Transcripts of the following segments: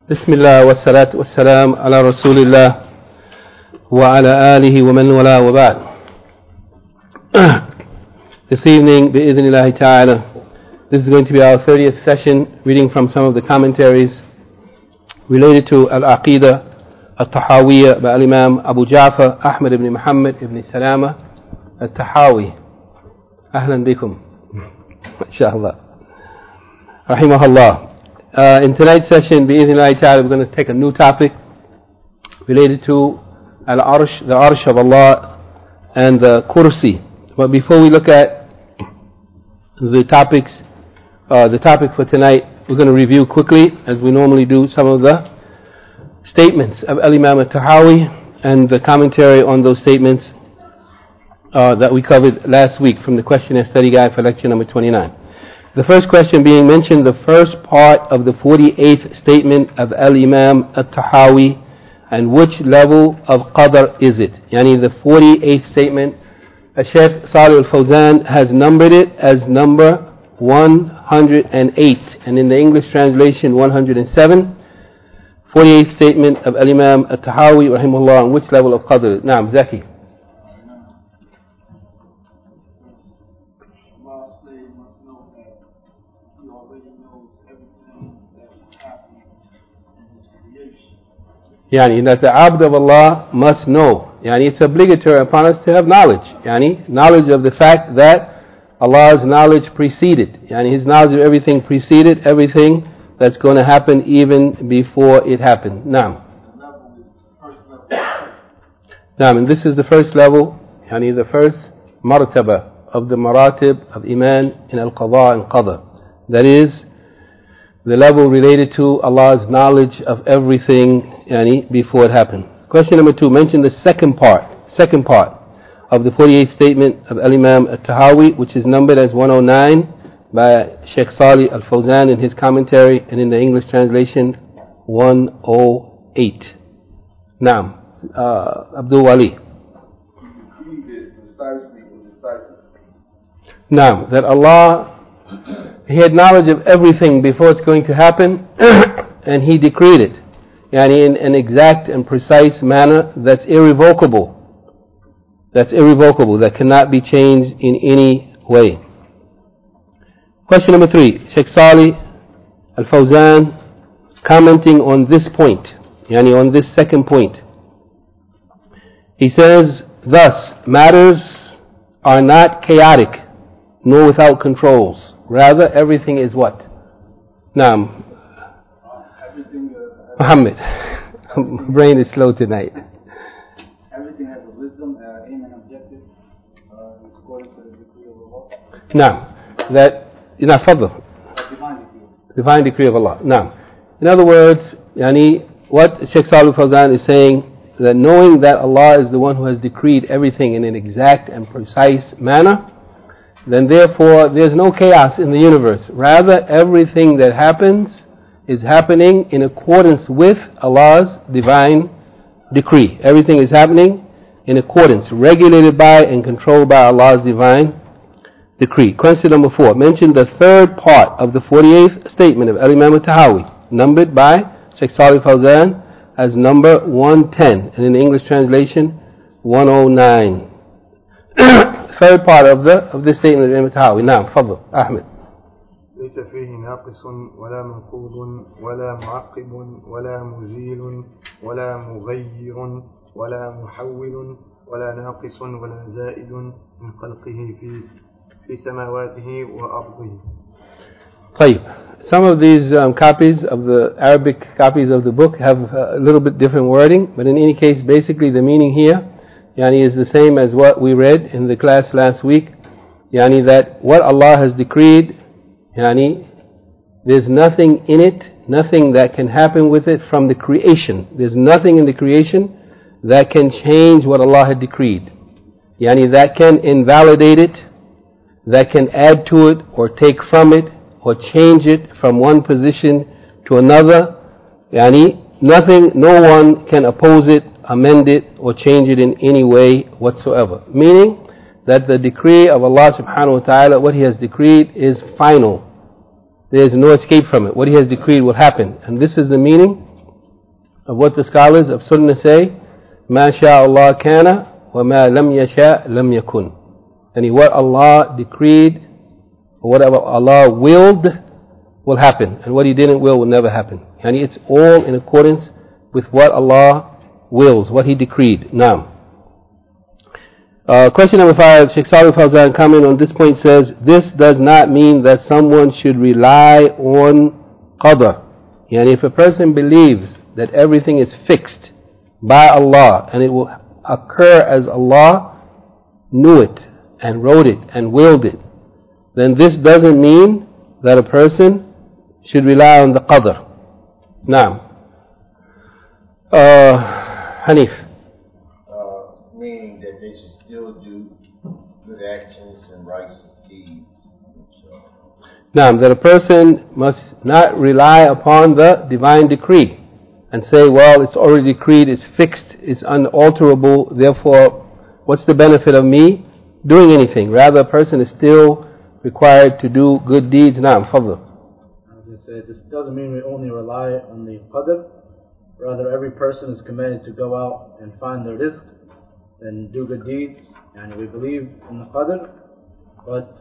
بسم الله والصلاة والسلام على رسول الله وعلى آله ومن والاه وبعد. This evening, بإذن الله تعالى, this is going to be our 30th session, reading from some of the commentaries related to Al-Aqidah Al-Tahawiyya by Al-Imam Abu Ja'far Ahmad ibn Muhammad ibn Salama Al-Tahawi. Ahlan bikum. Inshallah. Rahimahullah. In tonight's session, bi'idhnillahi ta'ala, we're going to take a new topic related to Al-Arsh, the Arsh of Allah, and the Kursi. But before we look at the topic for tonight, we're going to review quickly, as we normally do, some of the statements of Al-Imam Al-Tahawi and the commentary on those statements that we covered last week from the questionnaire study guide for lecture number 29. The first question being mentioned, the first part of the 48th statement of Al-Imam Al-Tahawi, and which level of Qadr is it? Yani the 48th statement, Shaykh Salih Al-Fawzan has numbered it as number 108, and in the English translation 107. 48th statement of Al-Imam Al-Tahawi, rahimahullah, on which level of Qadr? Naam, Zaki. Yani that the Abd of Allah must know. Yani it's obligatory upon us to have knowledge. Yani knowledge of the fact that Allah's knowledge preceded. Yani His knowledge of everything preceded everything that's going to happen even before it happened. Naam. Naam, and this is the first level, yani the first martaba of the maratib of Iman in Al-Qadha and Qadr. That is the level related to Allah's knowledge of everything yani before it happened. Question number 2, mention the second part of the 48th statement of Al-Imam Al-Tahawi, which is numbered as 109 by Shaykh Salih Al-Fawzan in his commentary, and in the English translation 108. Naam, Abdul Wali. Naam, that Allah, He had knowledge of everything before it's going to happen, and He decreed it, yani in an exact and precise manner that's irrevocable, that cannot be changed in any way. Question number 3, Shaykh Salih Al-Fawzan commenting on this point, yani on this second point. He says, thus, matters are not chaotic, nor without controls. Rather, everything is what? Naam. Muhammad. Brain is slow tonight. Everything has a wisdom, aim and objective, according to the decree of Allah. Naam. That, fadl. Divine decree of Allah. Naam. In other words, yani, what Shaykh Salih Fawzan is saying, that knowing that Allah is the one who has decreed everything in an exact and precise manner, then therefore there's no chaos in the universe. Rather, everything that happens is happening in accordance with Allah's divine decree. Everything is happening in accordance, regulated by and controlled by Allah's divine decree. Question number 4. Mention the third part of the 48th statement of Al-Imam Al-Tahawi, numbered by Shaykh Salih Fawzan as number 110, and in the English translation 109. Third part of this statement of Al-Imam Al-Tahawi. Now, Fadl, Ahmed. ليس فيه ناقص ولا منقوض ولا معقب ولا مزيل ولا مغير ولا محول ولا ناقص ولا زائد من خلقه في سماواته وأرضه. طيب. Some of these copies of the Arabic copies of the book have a little bit different wording, but in any case, basically the meaning here, yani, is the same as what we read in the class last week. Yani, that what Allah has decreed, yani, there's nothing in it, nothing that can happen with it from the creation. There's nothing in the creation that can change what Allah had decreed. Yani, that can invalidate it, that can add to it or take from it, or change it from one position to another. Yani, nothing, no one can oppose it, amend it, or change it in any way whatsoever. Meaning that the decree of Allah subhanahu wa ta'ala, what He has decreed is final. There is no escape from it. What He has decreed will happen. And this is the meaning of what the scholars of Sunnah say, مَا شَاءَ اللَّهُ كَانَ وَمَا لَمْ يَشَاء لَمْ يَكُنْ. And what Allah decreed, or whatever Allah willed, will happen. And what He didn't will never happen. And it's all in accordance with what Allah wills, what He decreed. Now, question number 5, Shaykh Salih Fawzan comment on this point says, this does not mean that someone should rely on qadr. And if a person believes that everything is fixed by Allah and it will occur as Allah knew it and wrote it and willed it, then this doesn't mean that a person should rely on the qadr. Naam. Hanif. Meaning that they should still do good actions and righteous deeds. Naam, that a person must not rely upon the divine decree and say, well, it's already decreed, it's fixed, it's unalterable, therefore, what's the benefit of me doing anything? Rather, a person is still required to do good deeds. Naam, fadl. As I said, this doesn't mean we only rely on the qadr. Rather, every person is commanded to go out and find their rizq and do good deeds. And we believe in the qadr, but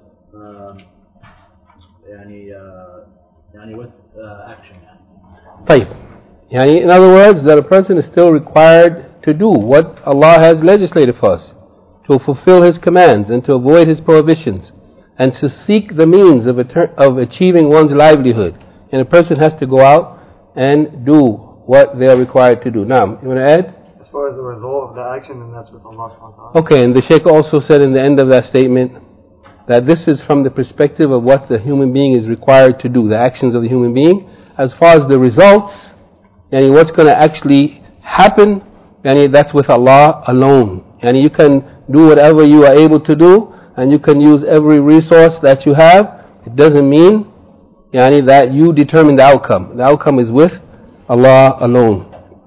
with action. طيب. In other words, that a person is still required to do what Allah has legislated for us, to fulfill His commands and to avoid His prohibitions, and to seek the means of achieving one's livelihood. And a person has to go out and do what they are required to do. Now, you want to add? As far as the result of the action, then that's with Allah subhanahu wa ta'ala. Okay, and the Shaykh also said in the end of that statement that this is from the perspective of what the human being is required to do, the actions of the human being. As far as the results, and what's going to actually happen, and that's with Allah alone. And you can do whatever you are able to do, and you can use every resource that you have. It doesn't mean that you determine the outcome. The outcome is with Allah alone.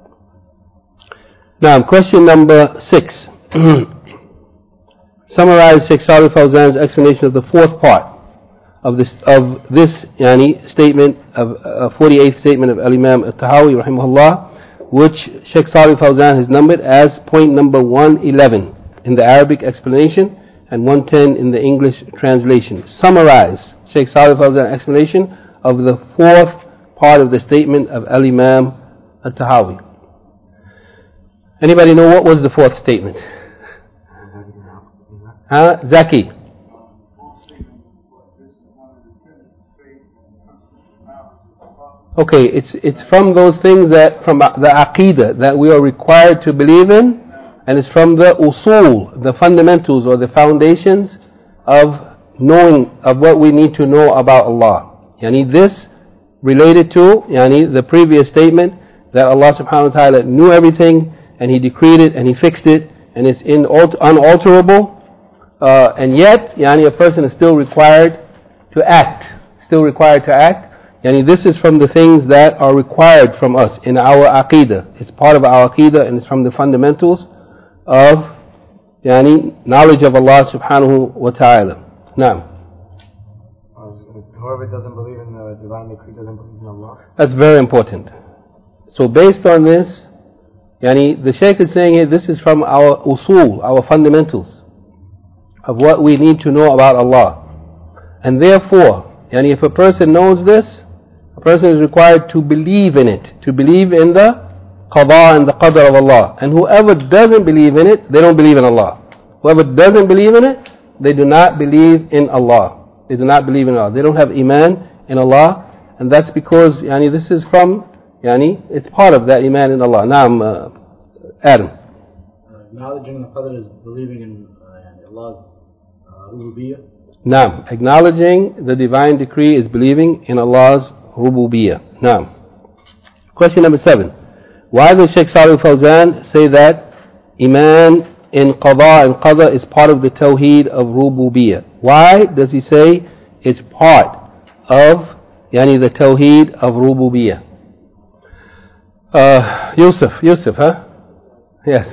Now, question number 6. Summarize Shaykh Salih Fawzan's explanation of the fourth part of this statement, of 48th statement of Al-Imam Al-Tahawi rahimahullah, which Shaykh Salih Fawzan has numbered as point number 111 in the Arabic explanation and 110 in the English translation. Summarize Shaykh Salih Fawzan's explanation of the fourth part of the statement of Al-Imam Al-Tahawi. Anybody know what was the fourth statement? Zaki. Okay, it's from those things that, from the aqidah that we are required to believe in, and it's from the usul, the fundamentals or the foundations of knowing, of what we need to know about Allah. This related to the previous statement that Allah subhanahu wa ta'ala knew everything and He decreed it and He fixed it and it's unalterable, and yet a person is still required to act, this is from the things that are required from us in our aqidah. It's part of our aqidah and it's from the fundamentals of knowledge of Allah subhanahu wa ta'ala. Now, whoever doesn't believe in the divine decree doesn't believe in Allah. That's very important. So based on this, the Shaykh is saying here, this is from our usul, our fundamentals of what we need to know about Allah. And therefore, if a person knows this, a person is required to believe in it, to believe in the qada and the qadr of Allah. And whoever doesn't believe in it, they don't believe in Allah. Whoever doesn't believe in it, they do not believe in Allah. They do not believe in Allah. They don't have iman in Allah, and that's because this is from it's part of that iman in Allah. Naam, Adam. Acknowledging the qadr is believing in Allah's rububiyyah. Naam, acknowledging the divine decree is believing in Allah's rububiyyah. Naam. Question number 7. Why does Shaykh Salih Fawzan say that iman in qada and qadar is part of the tawheed of rububiyyah? Why does he say it's part of the tawheed of rububiyyah? Yusuf, huh? Yes.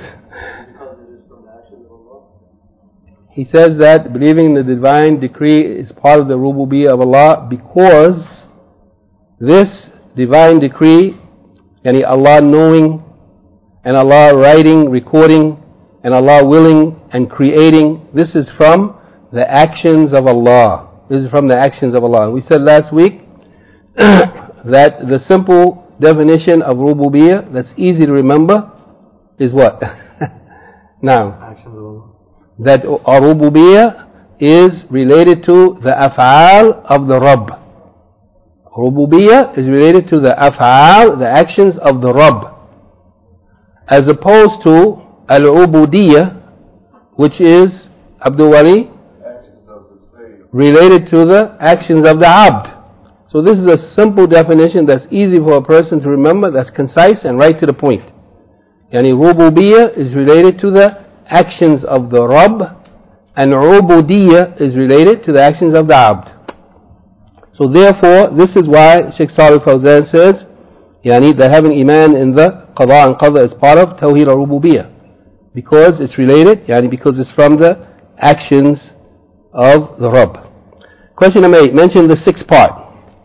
He says that believing in the divine decree is part of the rububiyyah of Allah because this divine decree Yani Allah knowing, and Allah writing, recording, and Allah willing and creating. This is from the actions of Allah. This is from the actions of Allah. We said last week that the simple definition of rububiyyah that's easy to remember is what? Now, Actions of Allah. that rububiyyah is related to the af'al of the Rabb. Rububiyyah is related to the af'al, the actions of the Rabb, as opposed to al-ubudiyyah, which is, Abdul Wali, related to the actions of the abd. So this is a simple definition that's easy for a person to remember, that's concise and right to the point. Yani rububiyyah is related to the actions of the Rabb, and ubudiyyah is related to the actions of the abd. So therefore, this is why Shaykh Salih Fawzan says, yani that having iman in the qada and qadha is part of tawheed al-rububiyyah, because it's related, yani because it's from the actions of the Rabb. Question number 8, mention the sixth part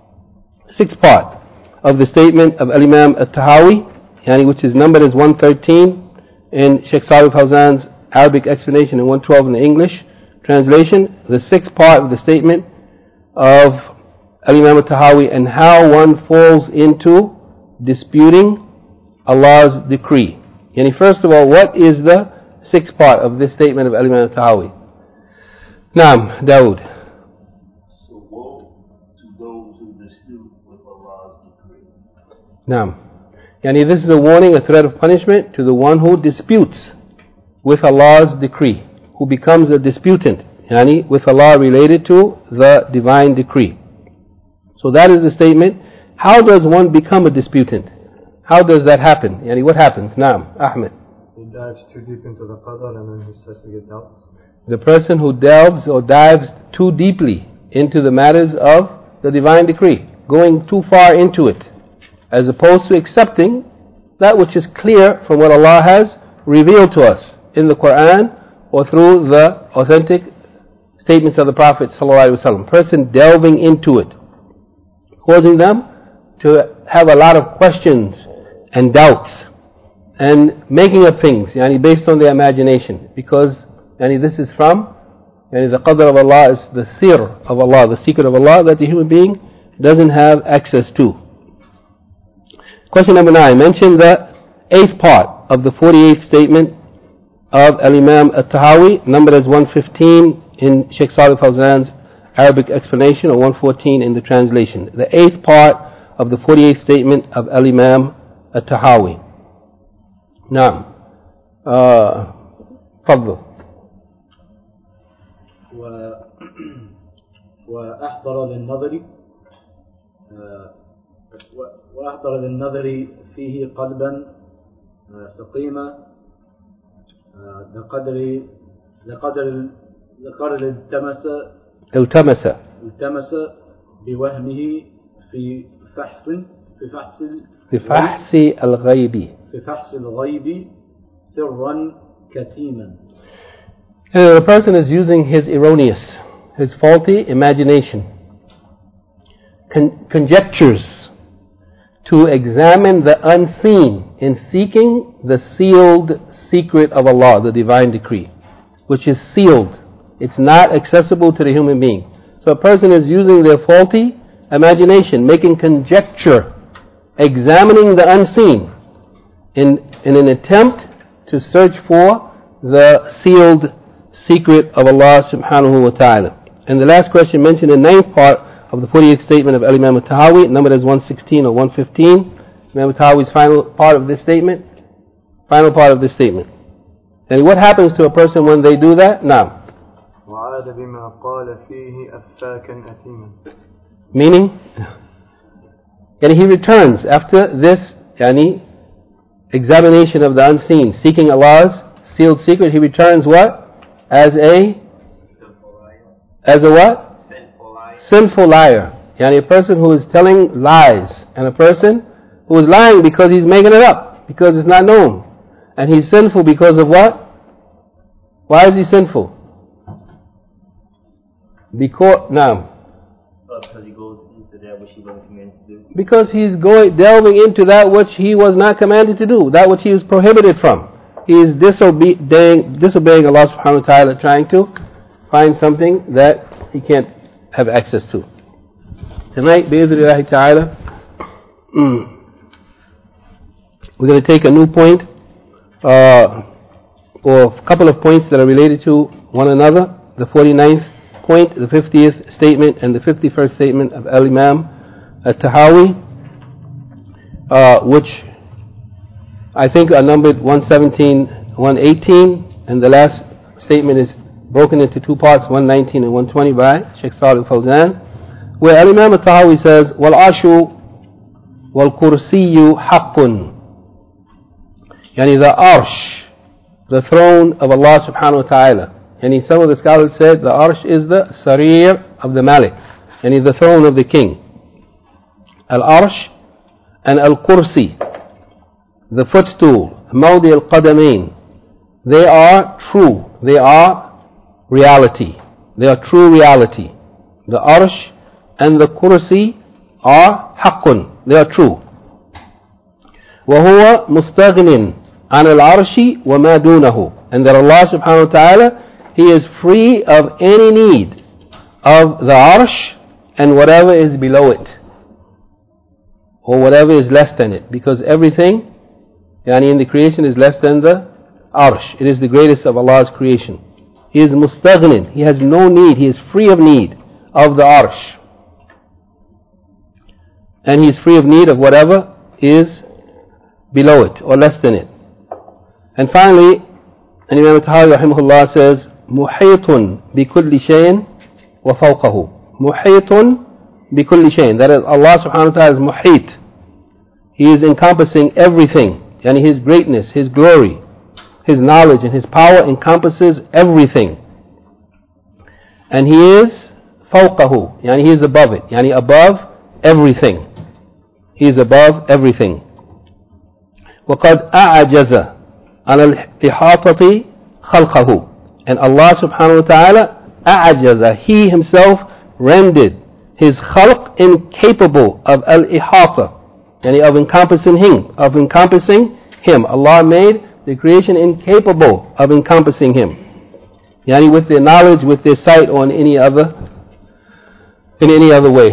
of the statement of Al-Imam At-Tahawi, yani which is numbered as 113 in Shaykh Salih Fawzan's Arabic explanation and 112 in the English translation. The sixth part of the statement of Al-Imam At-Tahawi, and how one falls into disputing Allah's decree. Yani first of all, what is the sixth part of this statement of Al-Imam At-Tahawi? Naam, Dawood. So woe to those who dispute with Allah's decree. Naam. Yani this is a warning, a threat of punishment to the one who disputes with Allah's decree, who becomes a disputant, yani with Allah related to the divine decree. So that is the statement. How does one become a disputant? How does that happen? Yani what happens? Naam, Ahmed. He dives too deep into the qadar and then he starts to get doubts. The person who delves or dives too deeply into the matters of the divine decree, going too far into it, as opposed to accepting that which is clear from what Allah has revealed to us in the Quran or through the authentic statements of the Prophet ﷺ. Person delving into it, causing them to have a lot of questions and doubts and making up things, yani based on their imagination, because yani this is from yani the qadr of Allah, is the sir of Allah, the secret of Allah that the human being doesn't have access to. Question number 9, mention the 8th part of the 48th statement of Al-Imam At-Tahawi, numbered as 115 in Shaykh Salih Fawzan's Arabic explanation, or 114 in the translation. The 8th part of the 48th statement of Al-Imam At-Tahawi. Naam. Fadl. وأحضر للنظر فيه قلبا سقيما لقدر التمس بوهمه في فحص الغيب سرا كتيما. The person is using his erroneous, his faulty imagination, conjectures, to examine the unseen in seeking the sealed secret of Allah, the divine decree, which is sealed. It's not accessible to the human being. So a person is using their faulty imagination, making conjecture, examining the unseen in an attempt to search for the sealed secret of Allah subhanahu wa ta'ala. And the last question mentioned in the 9th part of the 48th statement of Al-Imam At-Tahawi, numbered as 116 or 115, Imam At-Tahawi's final part of this statement. And what happens to a person when they do that? Now, meaning, and he returns after this examination of the unseen, seeking Allah's sealed secret. He returns what? As a what? Sinful liar. A person who is telling lies, and a person who is lying because he's making it up, because it's not known. And he's sinful because of what? Why is he sinful? Because he goes into that which he wasn't commanded to do? Because he's delving into that which he was not commanded to do, that which he was prohibited from. He is disobeying Allah subhanahu wa ta'ala, trying to find something that he can't have access to. Tonight, bi'idhnillahi ta'ala, we're going to take a new point, or a couple of points that are related to one another. The 49th point, the 50th statement, and the 51st statement of Al-Imam At-Tahawi, which I think are numbered 117, 118, and the last statement is broken into two parts, 119 and 120 by Sheikh Salih Al-Fawzan, where Al-Imam At-Tahawi says, وَالْعَرْشُ وَالْكُرْسِيُّ حَقٌّ. Yani the arsh, the throne of Allah subhanahu wa ta'ala. Yani some of the scholars said the arsh is the sarir of the malik, yani the throne of the king. Al-arsh and al-kursi, the footstool, mawdi al-qadamain, they are true, they are reality, they are true reality. The arsh and the kursi are haqqun, they are true. وَهُوَ مُسْتَغْنٍ عَنَ الْعَرْشِ وَمَا دُونَهُ. And that Allah subhanahu wa ta'ala, He is free of any need of the arsh and whatever is below it, or whatever is less than it, because everything in the creation is less than the arsh. It is the greatest of Allah's creation. He is mustaghnin, He has no need, He is free of need of the arsh, and He is free of need of whatever is below it or less than it. And finally, Imam At-Tahawi rahimahullah says, محيط بكل شيء وفوقه. محيط بكل شيء. That is, Allah subhanahu wa ta'ala is muhit. He is encompassing everything. Yani His greatness, His glory, His knowledge and His power encompasses everything. And He is فوقه. Yani He is above it. Yani above everything. He is above everything. وقد أعجز على الإحاطة خلقه. And Allah subhanahu wa ta'ala, أعجز, He Himself rendered His khalq incapable of al-ihata, yani of encompassing Him. Allah made the creation incapable of encompassing Him, yani with their knowledge, with their sight, or in any other way.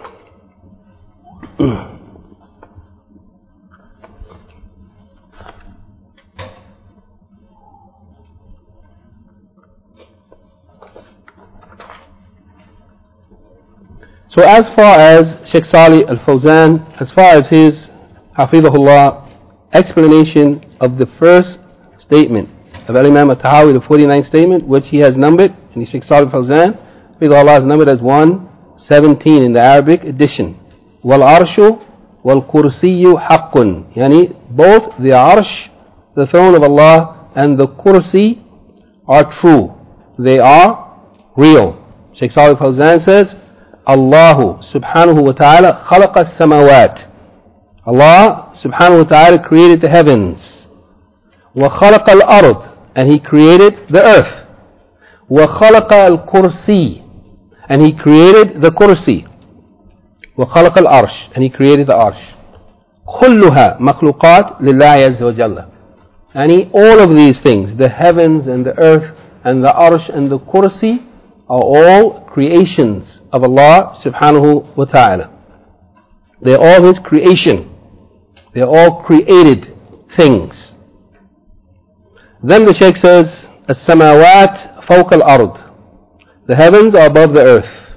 So as far as Sheikh Salih Al-Fawzan, as far as his Hafidhahullah explanation of the first statement of Al-Imam At-Tahawi, the 49th statement, which he has numbered, and Sheikh Salih Al-Fawzan, Hafidhahullah, has numbered as 117 in the Arabic edition. وَالْعَرْشُ وَالْكُرْسِيُّ حَقٌّ. Yani both the arsh, the throne of Allah, and the kursi are true. They are real. Sheikh Salih Al-Fawzan says, Allah subhanahu wa ta'ala khalaqa as-samawat. Allah subhanahu wa ta'ala created the heavens. Wa khalaqa al-ard, and He created the earth. Wa khalaqa al-kursi, and He created the kursi. Wa khalaqa al-arsh, and He created the arsh. Kulluha makhluqat lillahi azza wa jalla. And all of these things, the heavens and the earth and the arsh and the kursi, are all creations of Allah subhanahu wa ta'ala. They are all His creation. They are all created things. Then the Shaykh says, As-samawat fawqa al-ard. The heavens are above the earth.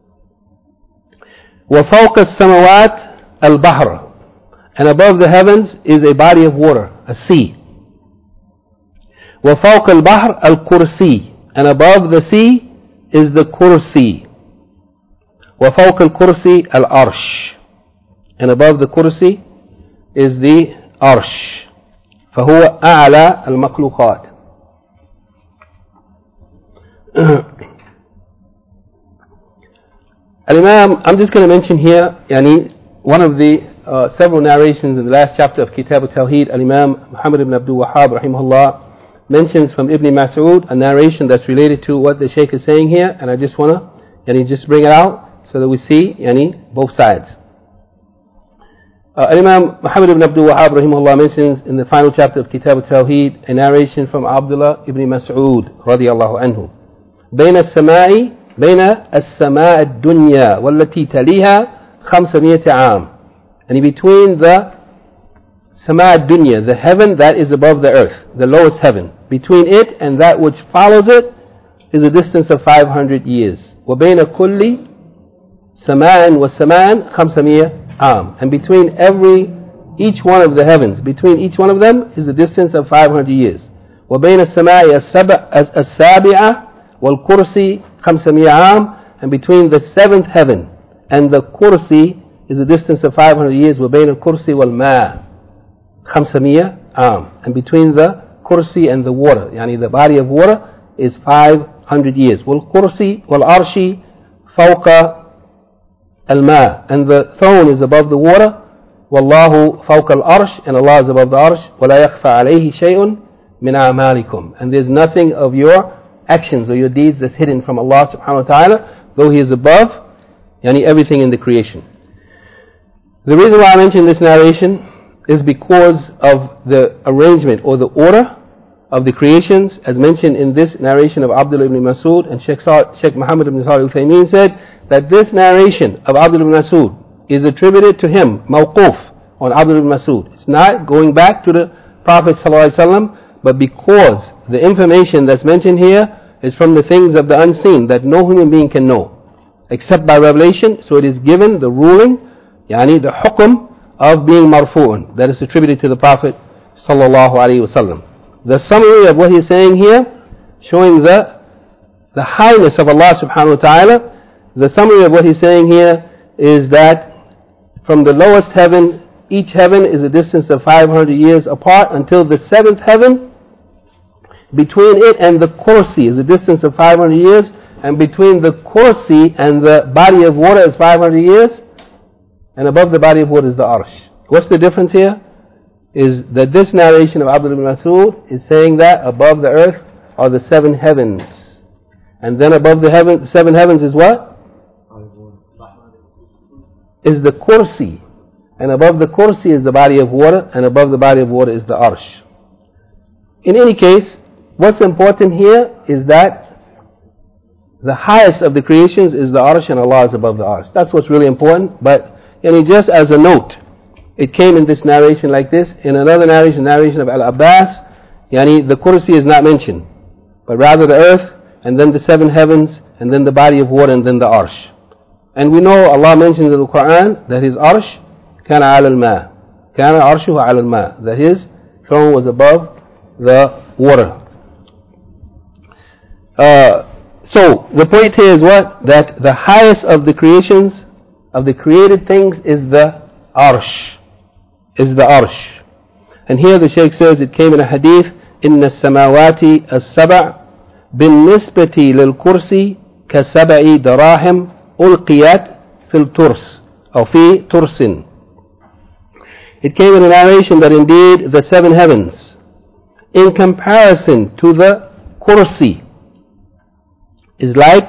Wa fawqa as-samawat al-bahr. And above the heavens is a body of water, a sea. Wa fawqa al-bahr al-kursi. And above the sea is the kursi. وَفَوْقَ الْكُرْسِي الْأَرْشِ. And above the kursi is the arsh. فَهُوَ أَعْلَى الْمَخْلُوقَاتِ. Al-Imam, I'm just going to mention here, one of the several narrations in the last chapter of Kitab al-Tawheed. Al-Imam Muhammad ibn Abdul Wahhab rahimahullah mentions from Ibn Mas'ud a narration that's related to what the Shaykh is saying here, and I just want to just bring it out. so that we see both sides. Imam Muhammad ibn Abdul Wahhab rahimahullah mentions in the final chapter of Kitab al-Tawheed a narration from Abdullah ibn Mas'ud radiyallahu anhu. بين السماء الدنيا والتي تليها 500 عام. And between the Sama dunya, the heaven that is above the earth, the lowest heaven, between it and that which follows it is a distance of 500 years. وبين كل سماء والسماء 500 عام. And between each one of the heavens, between each one of them is a distance of 500 years. وبين السماء السابعة والكرسي 500 عام. And between the seventh heaven and the kursi is a distance of 500 years. وبين الكرسي والماء 500 عام. And between the kursi and the water, the body of water, is 500 years. والكرسي والعرش فوق الماء. And the throne is above the water. والله فوق العرش. And Allah is above the arsh. ولا يخفى عليه شيء من أعمالكم. And there's nothing of your actions or your deeds that's hidden from Allah subhanahu wa ta'ala, though He is above everything in the creation. The reason why I mention this narration is because of the arrangement or the order of the creations, as mentioned in this narration of Abdullah ibn Mas'ud. And Sheikh Muhammad ibn Salih al-Uthaymeen said that this narration of Abdullah ibn Mas'ud is attributed to him, mawquf, on Abdullah ibn Mas'ud. It's not going back to the Prophet ﷺ, but because the information that's mentioned here is from the things of the unseen that no human being can know except by revelation, so it is given the ruling, the hukm of being marfu'un, that is attributed to the Prophet ﷺ. The summary of what he's saying here, showing the highness of Allah subhanahu wa ta'ala, the summary of what he's saying here is that from the lowest heaven, each heaven is a distance of 500 years apart, until the seventh heaven, between it and the kursi is a distance of 500 years, and between the kursi and the body of water is 500 years, and above the body of water is the arsh. What's the difference here? Is that this narration of Abdullah ibn Mas'ud is saying that above the earth are the seven heavens, and then above the seven heavens is what? Is the kursi, and above the kursi is the body of water, and above the body of water is the arsh. In any case, what's important here is that the highest of the creations is the arsh, and Allah is above the arsh. That's what's really important. But just as a note, it came in this narration like this. In another narration of Al-Abbas, the kursi is not mentioned, but rather the earth, and then the seven heavens, and then the body of water, and then the arsh. And we know Allah mentions in the Quran that His arsh kana ala al-ma, kana arshuhu ala al-ma, that His throne was above the water. So the point here is what? That the highest of the creations, of the created things, is the arsh. And here the Shaykh says, it came in a hadith, إن السماوات السبع بالنسبة للكرسي كسبع دراهم ألقيت في الترس أو في ترس. It came in a narration that indeed the seven heavens, in comparison to the kursi, is like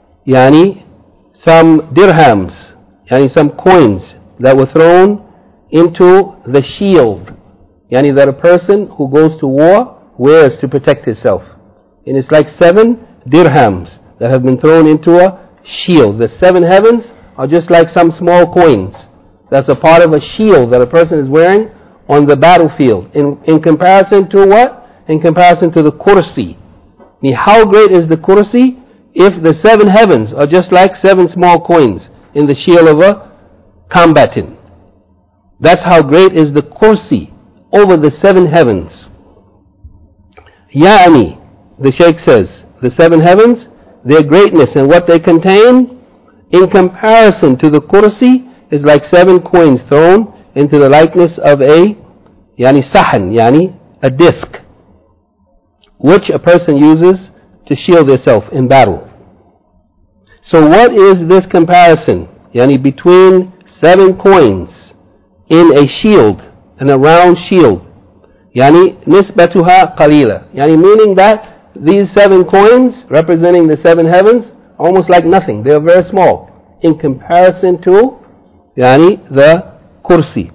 some dirhams, some coins that were thrown into the shield, that a person who goes to war wears to protect himself. And it's like 7 dirhams that have been thrown into a shield. The 7 heavens are just like some small coins. That's a part of a shield that a person is wearing on the battlefield. In comparison to what? In comparison to the kursi. How great is the kursi if the 7 heavens are just like 7 small coins in the shield of a combatant? That's how great is the kursi over the 7 heavens. The Shaykh says, the 7 heavens, their greatness and what they contain, in comparison to the kursi, is like 7 coins thrown into the likeness of a sahan, a disc, which a person uses to shield himself in battle. So what is this comparison? Between 7 coins in a shield, in a round shield. Nisbatuha qalila. Meaning that these 7 coins representing the 7 heavens, almost like nothing. They are very small. in comparison to the kursi.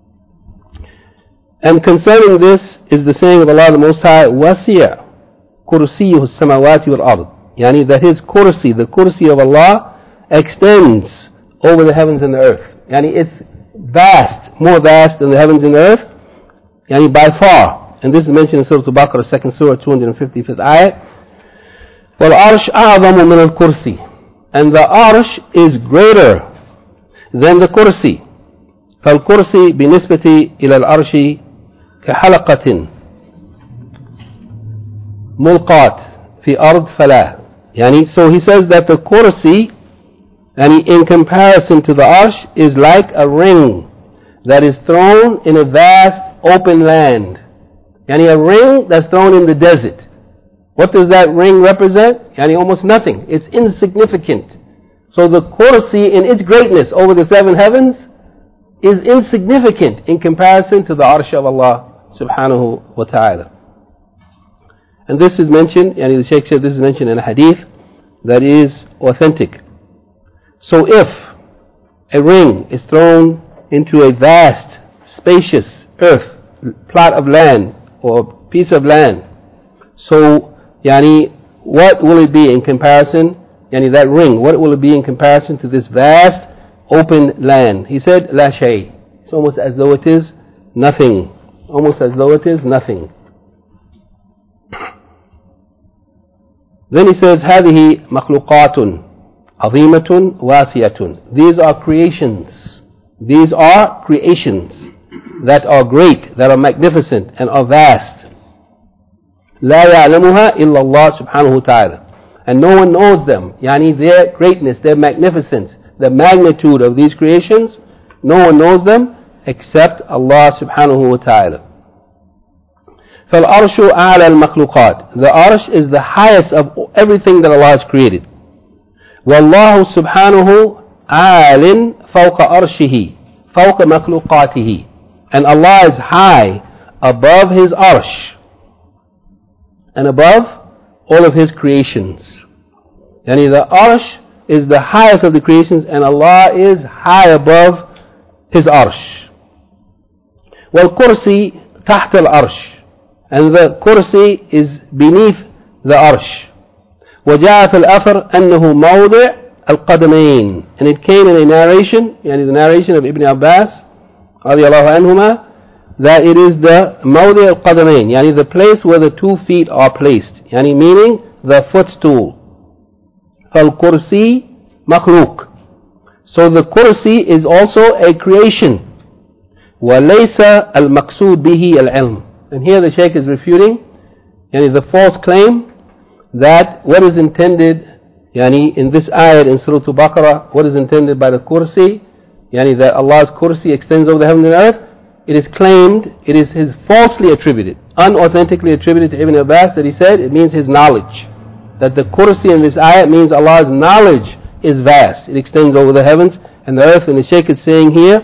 And concerning this is the saying of Allah the Most High, وَسِعَ كُرْسِيُّهُ السَّمَوَاتِ وَالْأَرْضِ, that His kursi, the kursi of Allah, extends over the heavens and the earth. It's vast, more vast than the heavens and the earth, by far. And this is mentioned in Surah Al-Baqarah, 2nd Surah, 255th ayah. وَالْعَرْشْ أَعْظَمُ مِنَ الْكُرْسِي, and the arsh is greater than the kursi. فالكرسي بالنسبة إلى العرش كحلقة ملقاة في أرض فلاة. So he says that the kursi, in comparison to the arsh, is like a ring that is thrown in a vast open land. A ring that's thrown in the desert. What does that ring represent? Almost nothing. It's insignificant. So the kursi in its greatness over the seven heavens is insignificant in comparison to the arsh of Allah subhanahu wa ta'ala. And this is mentioned, the Shaykh said this is mentioned in a hadith that is authentic. So if a ring is thrown into a vast, spacious earth, plot of land or piece of land, so what will it be in comparison? That ring, what will it be in comparison to this vast open land? He said, La shay. It's almost as though it is nothing. Almost as though it is nothing. Then he says, هذه مخلوقات عظيمة واسعة. These are creations. These are creations that are great, that are magnificent, and are vast. لا يعلمها إلا الله سبحانه وتعالى. And no one knows them. Their greatness, their magnificence, the magnitude of these creations, no one knows them except Allah subhanahu wa ta'ala. فالعرش أعلى المخلوقات. The arsh is the highest of everything that Allah has created. والله سبحانه عال فوق أرشه فوق مخلوقاته. And Allah is high above His arsh and above all of His creations. The arsh is the highest of the creations, and Allah is high above His arsh. والكرسي تحت العرش, and the kursi is beneath the arsh. وجاء في الأثر أنه موضع القدمين, and it came in a narration, the narration of Ibn Abbas رضي الله عنهما, that it is the موضع القدمين, the place where the 2 feet are placed, meaning the footstool. فالكرسي مخلوق. So the kursi is also a creation. وليس المقصود به العلم. And here the Shaykh is refuting the false claim that what is intended in this ayat in Surah Al-Baqarah, what is intended by the kursi, that Allah's kursi extends over the heaven and earth. It is claimed, it is falsely attributed, unauthentically attributed to Ibn Abbas, that he said it means his knowledge. That the kursi in this ayat means Allah's knowledge is vast. It extends over the heavens and the earth. And the Shaykh is saying here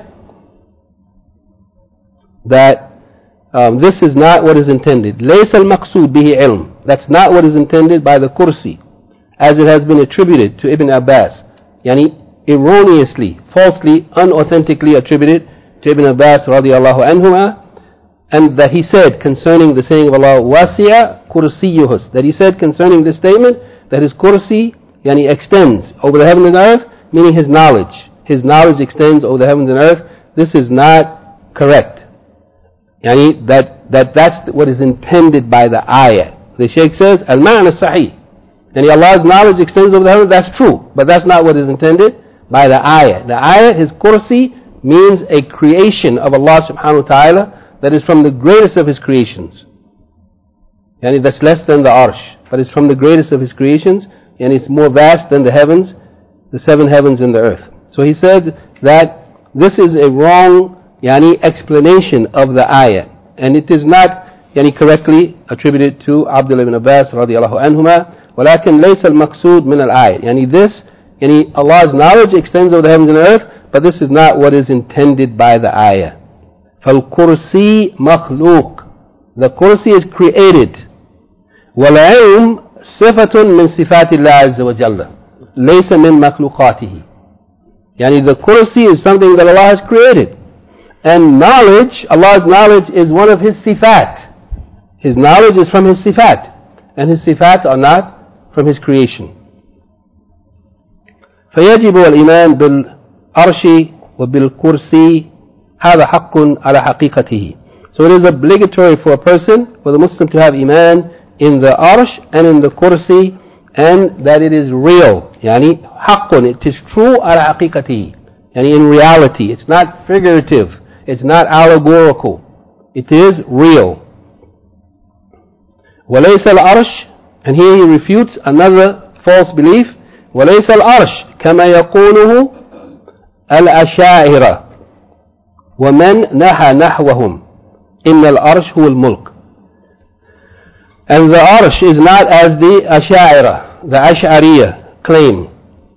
that this is not what is intended. لَيْسَ الْمَقْصُودِ بِهِ عِلْمٍ. That's not what is intended by the kursi, as it has been attributed to Ibn Abbas. Erroneously, falsely, unauthentically attributed to Ibn Abbas radiallahu anhuma. And that he said concerning the saying of Allah, وَاسِعَ كُرْسِيُّهُ, that he said concerning this statement that His kursi extends over the heaven and earth, meaning His knowledge. His knowledge extends over the heavens and earth. This is not correct. That's what is intended by the ayah. The Shaykh says, al-ma'na sahih. Allah's knowledge extends over the heavens, that's true. But that's not what is intended by the ayah. The ayah, His kursi, means a creation of Allah subhanahu wa ta'ala that is from the greatest of His creations. That's less than the arsh, but it's from the greatest of His creations, and it's more vast than the heavens, the 7 heavens and the earth. So he said that this is a wrong explanation of the ayah, and it is not correctly attributed to Abdullah ibn Abbas radiallahu anhuma. ولكن ليس المقصود من الآية. This, Allah's knowledge extends over the heavens and earth, but this is not what is intended by the ayah. فالكرسي مخلوق. The kursi is created. والعلم صفة من صفات الله عز وجل ليس من مخلوقاته. Yani the kursi is something that Allah has created. And knowledge, Allah's knowledge is one of His sifat. His knowledge is from His sifat. And His sifat are not from His creation. فيجب الإيمان بالعرش وبالكرسي هذا حق على حقيقته. So it is obligatory for a person, for the Muslim, to have iman in the arsh and in the kursi, and that it is real. يعني حق, it is true على حقيقته. يعني in reality, it's not figurative, it's not allegorical, it is real. وليس العرش, and here he refutes another false belief. وليس العرش كما يقوله الأشاعرة ومن نحى نحوهم إن العرش هو الملك. And the arsh is not as the Ash'ariyah, the Ash'ariyah claim,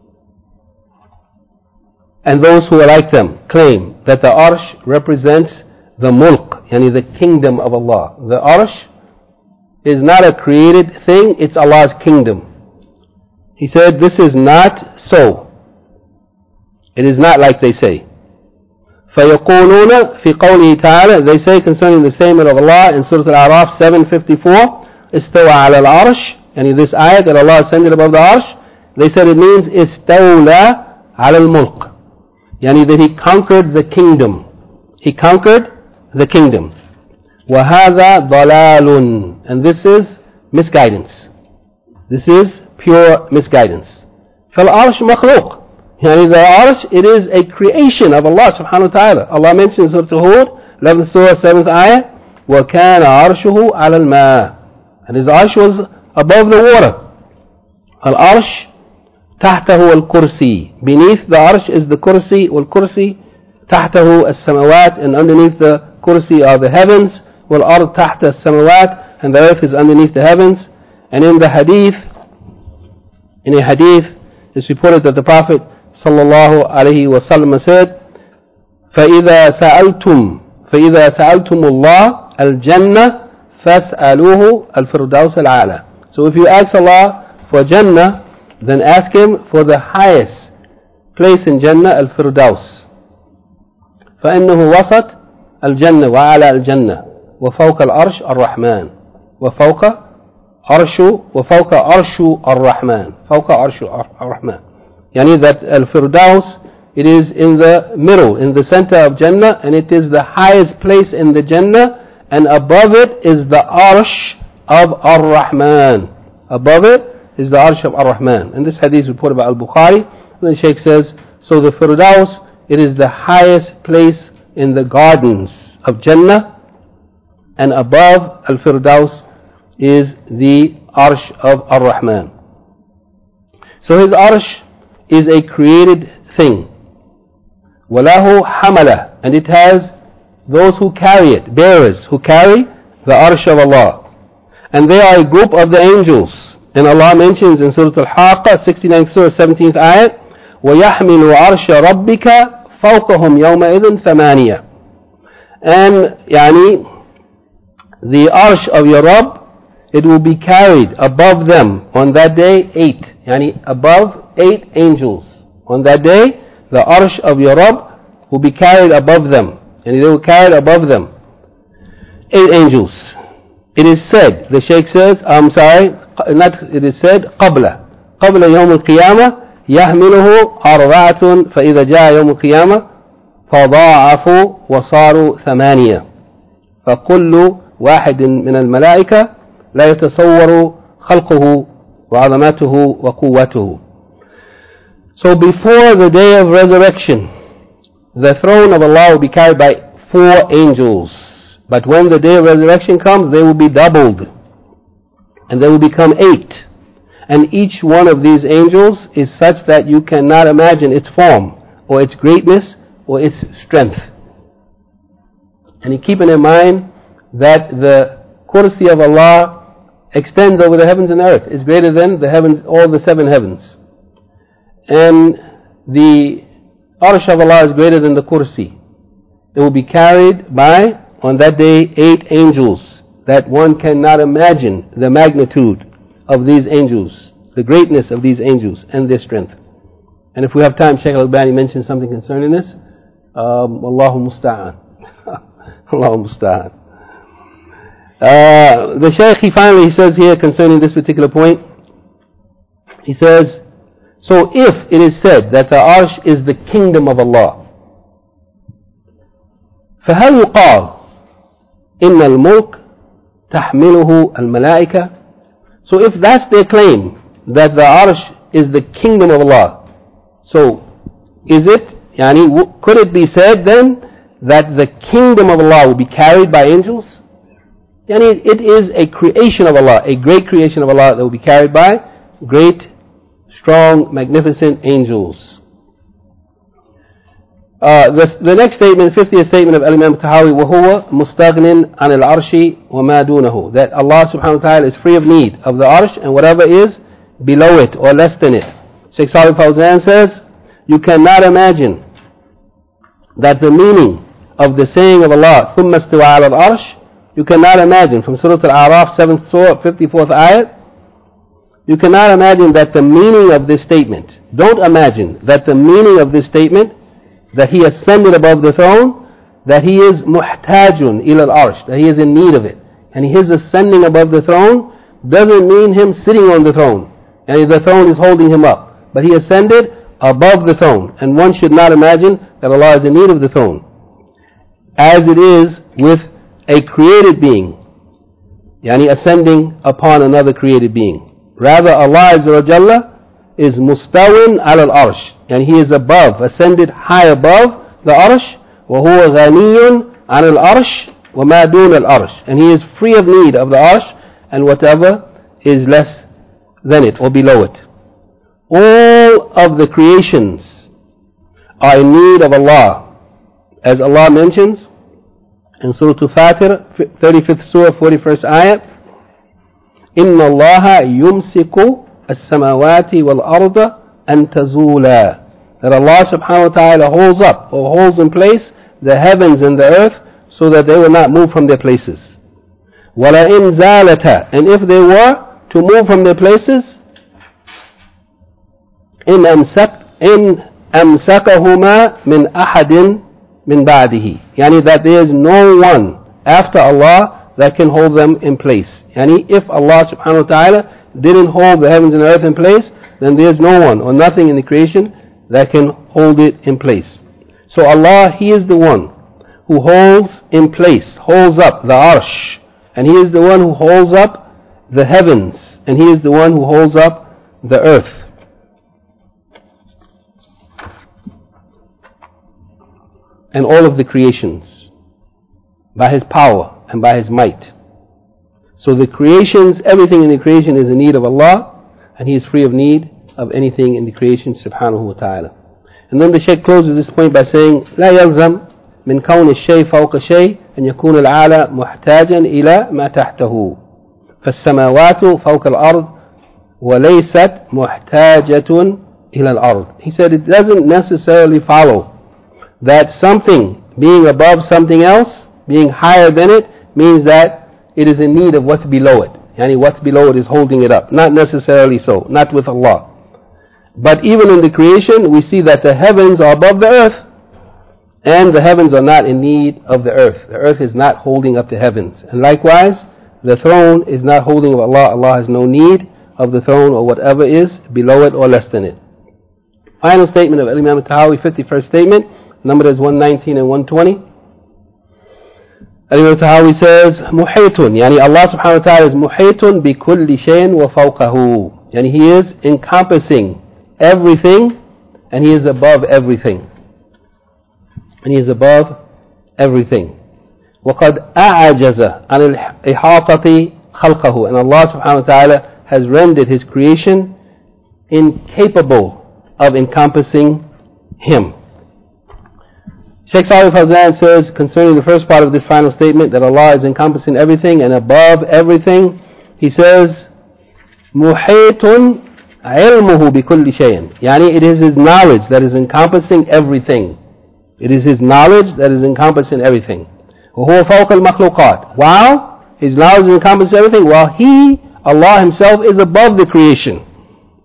and those who are like them claim that the arsh represents the mulk, yani the kingdom of Allah. The arsh is not a created thing, it's Allah's kingdom. He said this is not so. It is not like they say. فَيَقُولُونَ فِي قَوْلِهِ تَعَالَى, they say concerning the statement of Allah in Surah Al-A'raf 7:54, استوى على العرش, and this ayat that Allah ascended above the arsh, they said it means استولى على الملك, yani that He conquered the kingdom. He conquered the kingdom. وَهَذَا ضَلَالٌ, and this is misguidance. This is pure misguidance. فَالْعَرْشُ مَخْلُوق, yani the arsh, it is a creation of Allah subhanahu wa ta'ala. Allah mentions in Surah Hud, 11th surah, 7th ayah, وَكَانَ عَرْشُهُ عَلَى الْمَاءِ, and His arsh was above the water. Al-arsh تحته الكرسي, beneath the arsh is the kursi, والكرسي تحته السماوات, and underneath the kursi are the heavens. والأرض تحت السماوات, and the earth is underneath the heavens. And in the hadith, in a hadith, it's reported that the Prophet sallallahu alaihi wasallam said, فإذا سألتم الله الجنة فاسألوه الفردوس الأعلى. So if you ask Allah for Jannah, then ask Him for the highest place in Jannah, al-Firdaus. فإنه وسط الجنة وعلى الجنة وفوق العرش الرحمن وفوق عرش الرحمن فوق عرش الرحمن. Yani that al-Firdaus, it is in the middle, in the center of Jannah, and it is the highest place in the Jannah, and above it is the arsh of Ar-Rahman. Above it is the arsh of Ar-Rahman. And this hadith is reported by Al-Bukhari. And the Shaykh says, so the Firdaus, it is the highest place in the gardens of Jannah, and above Al-Firdaus is the arsh of Ar-Rahman. So His arsh is a created thing. وَلَهُ حَمَلَةٌ, and it has those who carry it, bearers who carry the arsh of Allah. And they are a group of the angels. And Allah mentions in Surah Al-Haqqa, 69th Surah, 17th ayat, وَيَحْمِلُ عَرْشَ رَبِّكَ فَوْقَهُمْ يَوْمَئِذٍ ثَمَانِيَةٌ. And yani, the arsh of your Rabb, it will be carried above them on that day 8. Yani above 8 angels. On that day, the arsh of your Rabb will be carried above them. And they will carry it above them 8 angels. It is said, the Shaykh says, it is said, قبل يوم القيامة يحمله 4 فإذا جاء يوم القيامة فضاعفوا وصاروا 8. فكل واحد من الملائكة لا يتصور خلقه وعظمته وقوته. So before the day of resurrection, the throne of Allah will be carried by 4 angels. But when the day of resurrection comes, they will be doubled. And they will become 8. And each one of these angels is such that you cannot imagine its form, or its greatness, or its strength. And you keep in mind that the kursi of Allah extends over the heavens and earth. It's greater than the heavens, all the 7 heavens. And the arsh of Allah is greater than the kursi. It will be carried by, on that day, 8 angels, that one cannot imagine the magnitude of these angels, the greatness of these angels and their strength. And if we have time, Shaykh Al-Albani mentioned something concerning this. Allahu musta'an. Allahu musta'an. The Shaykh, he says here concerning this particular point, he says, so if it is said that the Arsh is the kingdom of Allah, فهل يقال إن الملك تحمله الملائكة? So if that's their claim, that the Arsh is the kingdom of Allah, so is it, could it be said then that the kingdom of Allah will be carried by angels? It is a creation of Allah, a great creation of Allah that will be carried by great, strong, magnificent angels. The next statement, 50th statement of Imam Tahawi, وَهُوَ مُسْتَغْنٍ عَنِ الْعَرْشِ وَمَا دُونَهُ, that Allah subhanahu wa ta'ala is free of need of the Arsh and whatever is below it or less than it. Shaykh Salih Fawzan says, you cannot imagine that the meaning of the saying of Allah, ثُمَّ اسْتَوَى عَلَى الْعَرْشِ, you cannot imagine, from Surah Al-A'raf, 7th Surah, 54th ayat, you cannot imagine that the meaning of this statement, don't imagine that the meaning of this statement, that He ascended above the throne, that He is muhtajun ila al-arsh, that He is in need of it. And His ascending above the throne doesn't mean Him sitting on the throne, and the throne is holding Him up. But He ascended above the throne, and one should not imagine that Allah is in need of the throne. As it is with a created being, ascending upon another created being. Rather, Allah Azza wa Jalla is mustawin ala al-arsh, and He is above, ascended high above the arsh, وَهُوَ غَنِيٌّ عَنِ الْأَرْشِ وَمَا دُونَ الْأَرْشِ, and He is free of need of the arsh and whatever is less than it or below it. All of the creations are in need of Allah, as Allah mentions in Surah Fatir, 35th Surah, 41st ayat, إِنَّ اللَّهَ يُمْسِكُ السَّمَاوَاتِ وَالْأَرْضَ أَن تَزُولَا, that Allah subhanahu wa ta'ala holds up or holds in place the heavens and the earth so that they will not move from their places. وَلَئِنْ زَالَتَا, and if they were to move from their places, إِنْ أَمْسَكَهُمَا مِنْ أَحَدٍ مِنْ بَعْدِهِ, that there is no one after Allah that can hold them in place. If Allah subhanahu wa ta'ala didn't hold the heavens and the earth in place, then there is no one or nothing in the creation that can hold it in place. So Allah, He is the one who holds in place, holds up the arsh, and He is the one who holds up the heavens, and He is the one who holds up the earth. And all of the creations, by His power and by His might. So the creations, everything in the creation is in need of Allah, and He is free of need of anything in the creation, subhanahu wa ta'ala. And then the Shaykh closes this point by saying, لا يلزم من كون الشيء فوق شيء أن يكون الأعلى محتاجا إلى ما تحته، فالسماوات فوق الأرض وليست محتاجة إلى الأرض. He said it doesn't necessarily follow that something being above something else, being higher than it, means that it is in need of what's below it. What's below it is holding it up. Not necessarily so, not with Allah. But even in the creation, we see that the heavens are above the earth, and the heavens are not in need of the earth. The earth is not holding up the heavens. And likewise, the throne is not holding of Allah. Allah has no need of the throne or whatever is below it or less than it. Final statement of Imam Tahawi, 51st statement, number is 119 and 120. Imam Tahawi says, muhaytun, Allah subhanahu wa ta'ala is muhaytun bi kulli shayin wa fawqahu. He is encompassing everything, and He is above everything. And He is above everything. وَقَدْ أَعْجَزَ عَنِ الْإِحَاطَةِ خَلْقَهُ, and Allah subhanahu wa ta'ala has rendered His creation incapable of encompassing Him. Shaykh Salih Fawzan says concerning the first part of this final statement, that Allah is encompassing everything and above everything, he says, muhaytun ilmuhu bi kulli shayin. It is His knowledge that is encompassing everything. It is His knowledge that is encompassing everything. وَهُوَ فَوْقَ الْمَخْلُوقَاتِ, while His knowledge encompasses everything, while He, Allah Himself, is above the creation.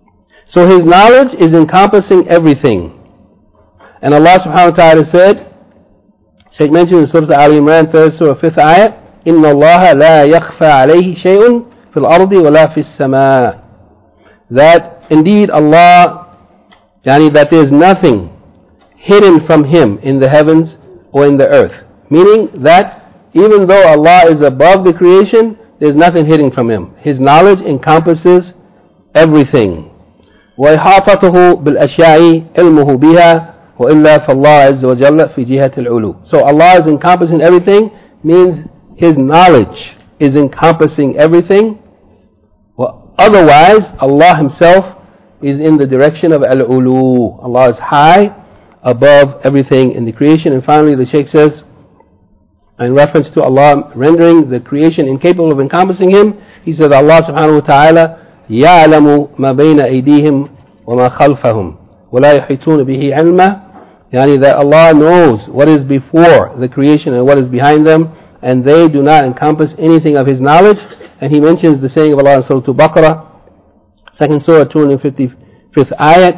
So His knowledge is encompassing everything. And Allah subhanahu wa ta'ala said, Shaykh mentioned in Surah Al Imran, 3rd Surah, 5th ayat, إِنَّ اللَّهَ لَا يَخْفَى عَلَيْهِ شَيْءٌ فِي الْأَرْضِ وَلَا فِي السَّمَاءِ. That indeed Allah, that there is nothing hidden from Him in the heavens or in the earth. Meaning that even though Allah is above the creation, there is nothing hidden from Him. His knowledge encompasses everything. وَإِحَاطَتُهُ بِالْأَشْيَاءِ عِلْمُهُ بِهَا وَإِلَّا فَاللَّهُ عَزَّ وَجَلَّ فِي جِهَةِ الْعُلُوِّ. So Allah is encompassing everything means His knowledge is encompassing everything. Well, otherwise, Allah Himself is in the direction of al-ulu. Allah is high above everything in the creation. And finally, the Shaykh says, in reference to Allah rendering the creation incapable of encompassing Him, He said, Allah subhanahu wa ta'ala, يَعْلَمُ مَا بَيْنَ أَيْدِيهِمْ وَمَا خَلْفَهُم وَلَا يُحِيطُونَ بِهِ عِلْمًا. That Allah knows what is before the creation and what is behind them, and they do not encompass anything of His knowledge. And He mentions the saying of Allah in Surah Al-Baqarah, 2nd Surah, 255th ayat,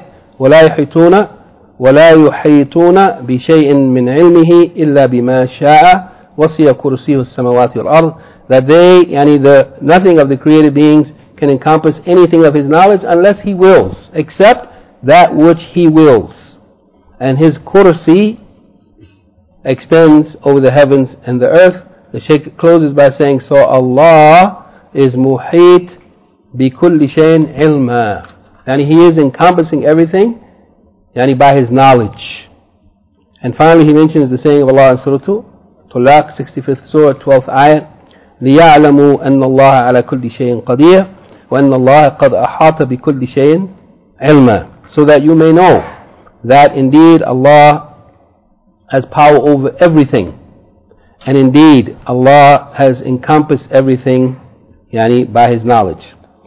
وَلَا يُحِيطُونَ بِشَيْءٍ مِّنْ عِلْمِهِ إِلَّا بِمَا شَاءَ وَسِعَ كُرْسِيُّهُ السَّمَاوَاتِ وَالْأَرْضِ. That they, nothing of the created beings can encompass anything of His knowledge unless He wills, except that which He wills. And His kursi extends over the heavens and the earth. The Shaykh closes by saying, so Allah is muhit bi kulli shayin ilma. He is encompassing everything by His knowledge. And finally He mentions the saying of Allah in Surah Tulaq, 65th Surah, 12th ayat, لِيَعْلَمُوا أَنَّ اللَّهَ عَلَى كُلِّ شَيْءٍ قَدِيرٌ وَأَنَّ اللَّهَ قَدْ أَحَاطَ بِكُلِّ شَيْءٍ عِلْمًا. So that you may know that indeed Allah has power over everything, and indeed Allah has encompassed everything by His knowledge.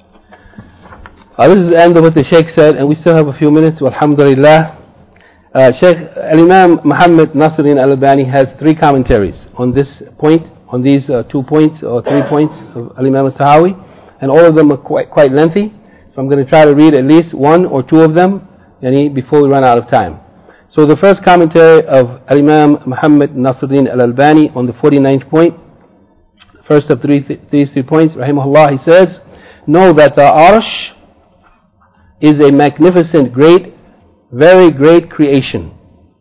This is the end of what the Shaykh said, and we still have a few minutes. Alhamdulillah. Shaykh Al-Imam Muhammad Nasiruddin Al-Albani has 3 commentaries on this point, on these 2 points or 3 points of Al-Imam Al-Tahawi, and all of them are quite lengthy. So I'm going to try to read at least 1 or 2 of them before we run out of time. So the first commentary of Al-Imam Muhammad Nasiruddin Al-Albani on the 49th point, the first of these 3 points, rahimahullah, he says, know that the Arsh is a magnificent, great, very great creation,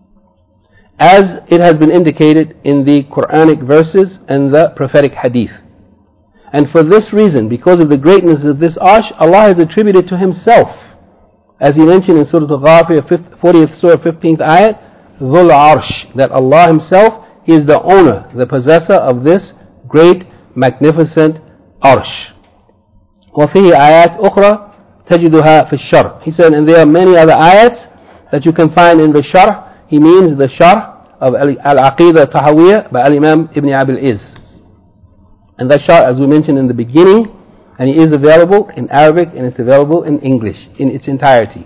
as it has been indicated in the Quranic verses and the prophetic hadith. And for this reason, because of the greatness of this Arsh, Allah has attributed to Himself, as He mentioned in Surah Al-Ghafir, 40th Surah, 15th ayat, Dhul Arsh, that Allah Himself, He is the owner, the possessor of this great, magnificent Arsh. وَفِيهِ آيَاتْ أُخْرَى تَجِدُهَا فِي الشَّرْحِ. He said, and there are many other ayats that you can find in the Sharh. He means the Sharh of Al-Aqidah Tahawiyah by Al-Imam Ibn Abil Iz. And that Sharh, as we mentioned in the beginning, and it is available in Arabic and it's available in English in its entirety.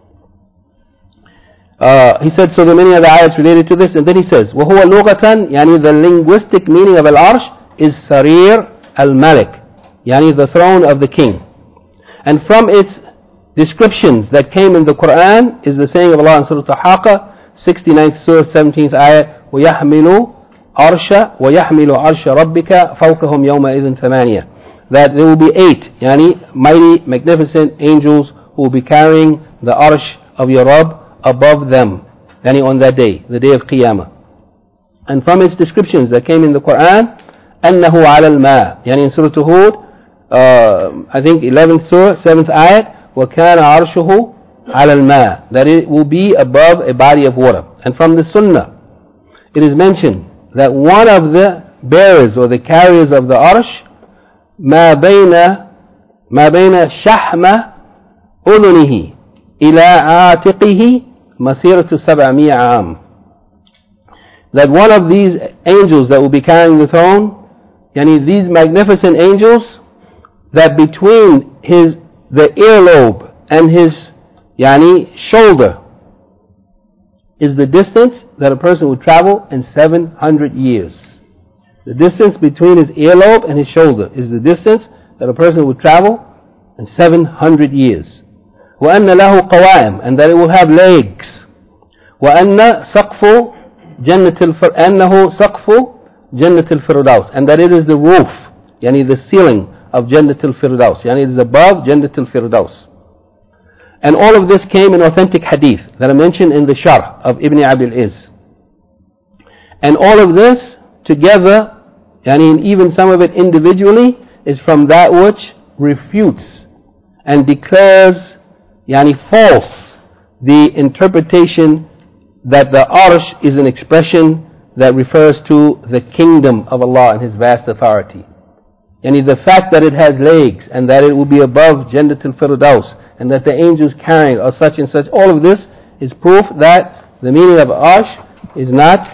He said, so there are many other ayats related to this, and then he says, وَهُوَ لُغَةً, the linguistic meaning of Al-Arsh is Sarir Al-Malik, the throne of the king. And from its descriptions that came in the Quran is the saying of Allah in Surah Al-Haqqa, 69th Surah, 17th ayat, وَيَحْمِلُ عَرْشَ رَبِّكَ فَوْقَهُمْ يَوْمَئِذٍ ثَمَانِيَةً. That there will be 8, mighty, magnificent angels who will be carrying the Arsh of your Rabb above them, on that day, the day of Qiyamah. And from its descriptions that came in the Quran, أَنَّهُ عَلَى الْمَاءِ, in Surah Hud, I think 11th Surah, 7th ayat, وَكَانَ عَرْشُهُ عَلَى الْمَاءِ, that it will be above a body of water. And from the Sunnah, it is mentioned that one of the bearers or the carriers of the Arsh, ما بين شحم أذنه إلى عاتقه مسيرة 700 عام. That one of these angels that will be carrying the throne, these magnificent angels, that between the earlobe and his shoulder is the distance that a person would travel in 700 years. The distance between his earlobe and his shoulder is the distance that a person would travel in 700 years. وأن له قوائم, and that it will have legs. وأن سقف أنه سقف جنة الفردوس, and that it is the roof, يعني the ceiling of جنة الفردوس, يعني it is above جنة الفردوس. And all of this came in authentic hadith that I mentioned in the Sharh of Ibn Abil Iz. And all of this together, and even some of it individually, is from that which refutes and declares false the interpretation that the Arsh is an expression that refers to the kingdom of Allah and His vast authority. The fact that it has legs and that it will be above Jannatul Firdaus and that the angels carrying it are such and such, all of this is proof that the meaning of Arsh is not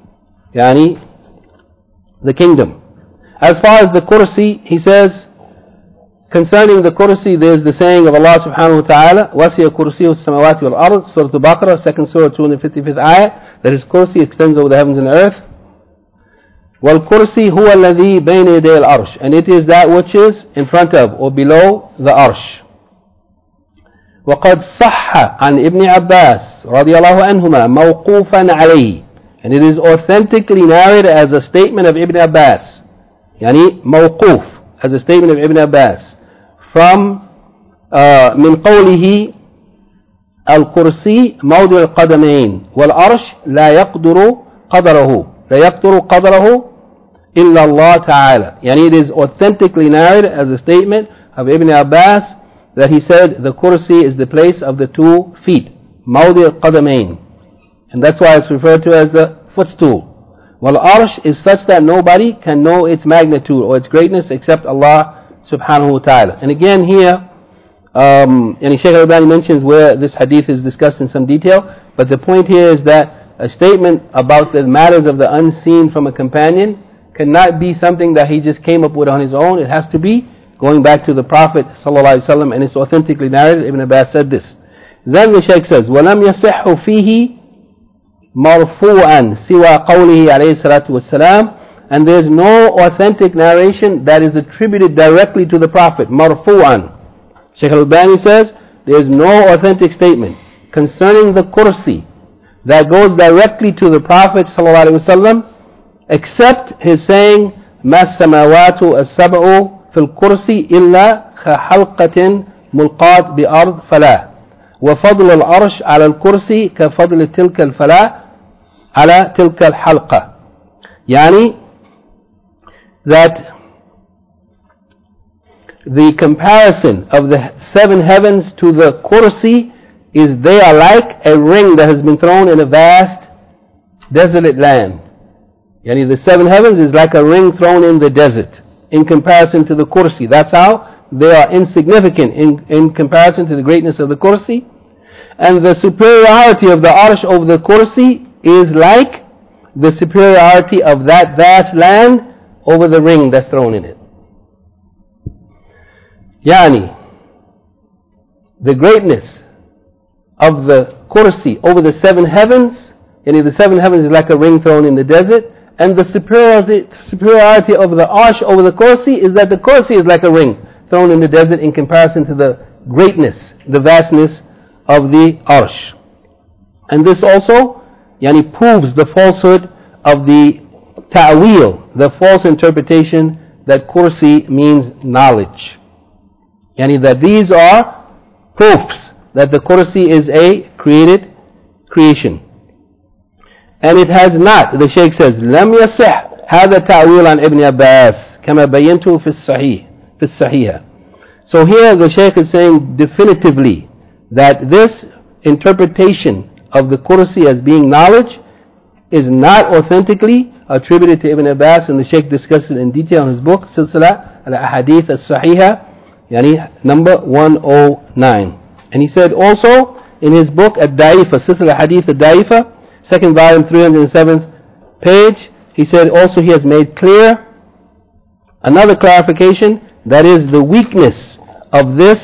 the kingdom. As far as the Kursi, he says, concerning the Kursi, there's the saying of Allah subhanahu wa ta'ala, وَسِيَ كُرْسِيُّ السَّمَوَاتِ وَالْأَرْضِ, Surah Al-Baqarah, 2nd Surah, 255th ayah, that His Kursi extends over the heavens and the earth. وَالْكُرْسِي هُوَ الَّذِي بَيْنَ يَدَيِ الْأَرْشِ, and it is that which is in front of or below the Arsh. وَقَدْ صَحَّ عَنْ إِبْنِ عَبَّاسِ رَضِيَ اللَّهُ عَنْهُمَا مَوْقُوفًا عَلَيْهِ, and it is authentically narrated as a statement of Ibn Abbas, موقوف, as a statement of Ibn Abbas, from من قوله الكرسي موضع القدمين والأرش لا يقدر قدره إلا الله تعالى. It is authentically narrated as a statement of Ibn Abbas that he said the kursi is the place of the 2 feet, موضع القدمين, and that's why it's referred to as the footstool. Well, Arsh is such that nobody can know its magnitude or its greatness except Allah subhanahu wa ta'ala. And again here, Shaykh al-Albani mentions where this hadith is discussed in some detail, but the point here is that a statement about the matters of the unseen from a companion cannot be something that he just came up with on his own. It has to be going back to the Prophet sallallahu alaihi wasallam, and it's authentically narrated. Ibn Abbas said this. Then the Shaykh says, وَلَمْ يَصِحُّ فِيهِ مرفوعا سوى قوله عليه الصلاة والسلام, and there is no authentic narration that is attributed directly to the Prophet, marfu'an. Shaykh al-Albani says there is no authentic statement concerning the kursi that goes directly to the Prophet sallallahu alaihi wasallam, except his saying ما السماوات السبع في الكرسي إلا كحلقة ملقاة بأرض فلا وفضل العرش على الكرسي كفضل تلك الفلاة على تلك الحلقة. That the comparison of the 7 heavens to the kursi is they are like a ring that has been thrown in a vast desolate land. The 7 heavens is like a ring thrown in the desert in comparison to the kursi. That's how they are insignificant in comparison to the greatness of the kursi. And the superiority of the arsh over the kursi is like the superiority of that vast land over the ring that's thrown in it. The greatness of the kursi over the 7 heavens, the 7 heavens is like a ring thrown in the desert, and the superiority of the arsh over the kursi is that the kursi is like a ring thrown in the desert in comparison to the greatness, the vastness of the arsh. And this also proves the falsehood of the ta'wil, the false interpretation that kursi means knowledge. That these are proofs that the kursi is a created creation. And it has not, the Shaykh says, لم يصح هذا التأويل عن ابن عباس كما بينته في الصحيح. So here the Shaykh is saying definitively that this interpretation of the kursi as being knowledge is not authentically attributed to Ibn Abbas, and the Shaykh discussed it in detail in his book Silsila al-Ahadith al-Sahiha, number 109. And he said also in his book Ad-Da'ifa, Silsila al-Hadith Ad-Da'ifa, 2nd volume, 307th page, he said also he has made clear another clarification, that is the weakness of this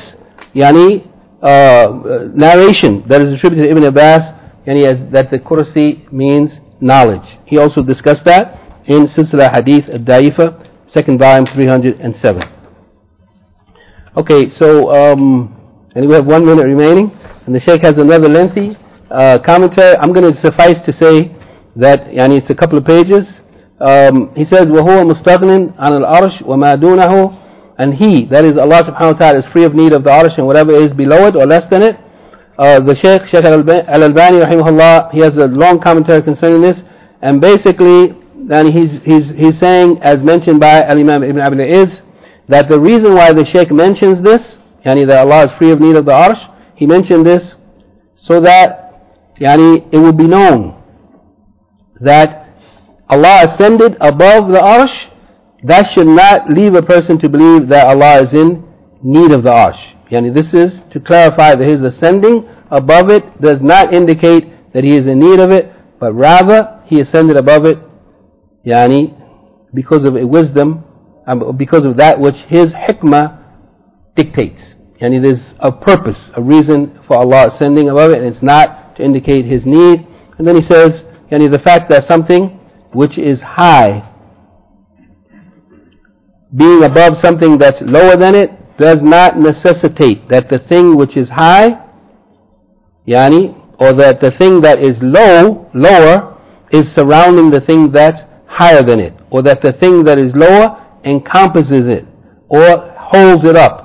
narration that is attributed to Ibn Abbas, that the kursi means knowledge. He also discussed that in Silsila Hadith Ad-Da'ifa, 2nd volume, 307. Okay, so And we have 1 minute remaining. And the Shaykh has another lengthy commentary. I'm going to suffice to say that it's a couple of pages. He says, وَهُوَ مُسْتَغْنٍ عَنَ الْعَرْشِ وَمَا دُونَهُ. And He, that is Allah subhanahu wa ta'ala, is free of need of the arsh and whatever is below it or less than it. The Shaykh Al-Albani rahimahullah, he has a long commentary concerning this. And basically, he's saying, as mentioned by Al-Imam Ibn Abi al-Izz, that the reason why the Shaykh mentions this, that Allah is free of need of the arsh, he mentioned this so that it will be known that Allah ascended above the arsh. That should not leave a person to believe that Allah is in need of the arsh. This is to clarify that His ascending above it does not indicate that He is in need of it, but rather He ascended above it because of a wisdom, because of that which His hikmah dictates. There's a purpose, a reason for Allah ascending above it, and it's not to indicate His need. And then he says, the fact that something which is high, being above something that's lower than it, does not necessitate that the thing which is high, or that the thing that is lower, is surrounding the thing that's higher than it, or that the thing that is lower encompasses it, or holds it up,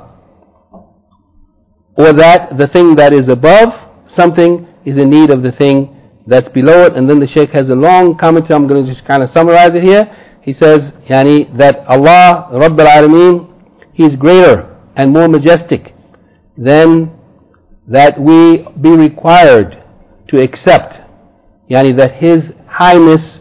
or that the thing that is above something is in need of the thing that's below it. And then the Shaykh has a long commentary. I'm going to just kind of summarize it here. He says, that Allah, Rabb al-Alameen, He is greater and more majestic than that we be required to accept, that His highness,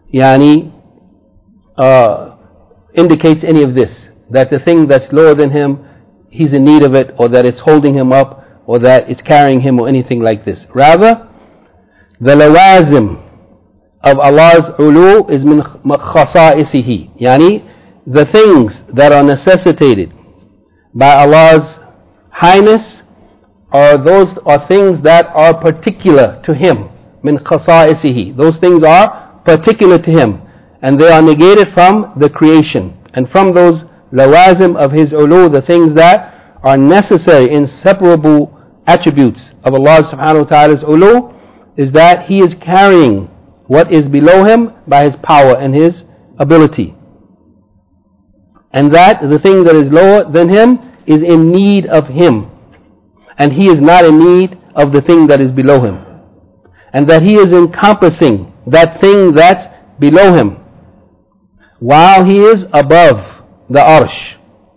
indicates any of this, that the thing that's lower than Him, He's in need of it, or that it's holding Him up, or that it's carrying Him, or anything like this. Rather, the lawazim of Allah's ulu is min khasa'isihi. The things that are necessitated by Allah's highness are things that are particular to Him. Min khasa'isihi. Those things are particular to Him, and they are negated from the creation. And from those lawazim of His ulu, the things that are necessary, inseparable attributes of Allah subhanahu wa ta'ala's ulu, is that He is carrying what is below Him by His power and His ability. And that the thing that is lower than Him is in need of Him. And He is not in need of the thing that is below Him. And that He is encompassing that thing that's below Him, while He is above the arsh.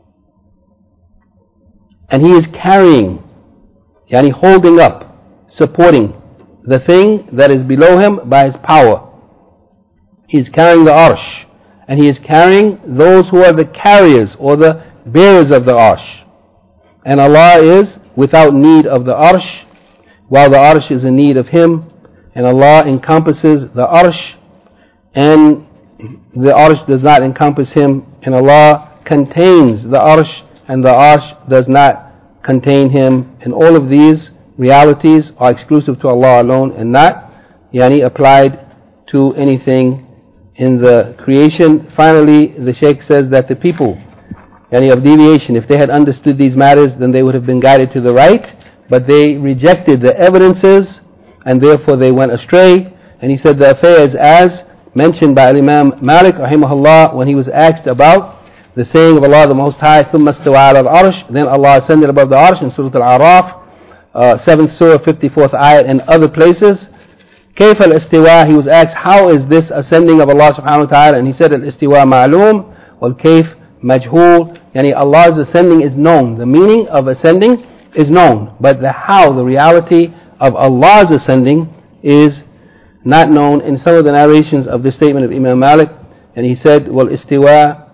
And He is carrying, holding up, supporting the thing that is below Him by His power. He is carrying the arsh, and He is carrying those who are the carriers or the bearers of the arsh. And Allah is without need of the arsh, while the arsh is in need of Him. And Allah encompasses the arsh, and the arsh does not encompass Him. And Allah contains the arsh, and the arsh does not contain Him. And all of these realities are exclusive to Allah alone, and not applied to anything in the creation. Finally, the Shaykh says that the people of deviation, if they had understood these matters, then they would have been guided to the right, but they rejected the evidences, and therefore they went astray. And he said the affair is as mentioned by Imam Malik rahimahullah, when he was asked about the saying of Allah the Most High, ثُمَّ اسْتَوَى عَلَى الْعَرْشِ, then Allah ascended above the arsh, in Surah Al-A'raf, 7th Surah, 54th ayat, and other places. كيف الاستواء, he was asked, how is this ascending of Allah subhanahu wa ta'ala? And he said, الاستواء معلوم والكيف مجهول. Allah's ascending is known. The meaning of ascending is known, but the reality of Allah's ascending is not known. In some of the narrations of this statement of Imam Malik, and he said, والاستواء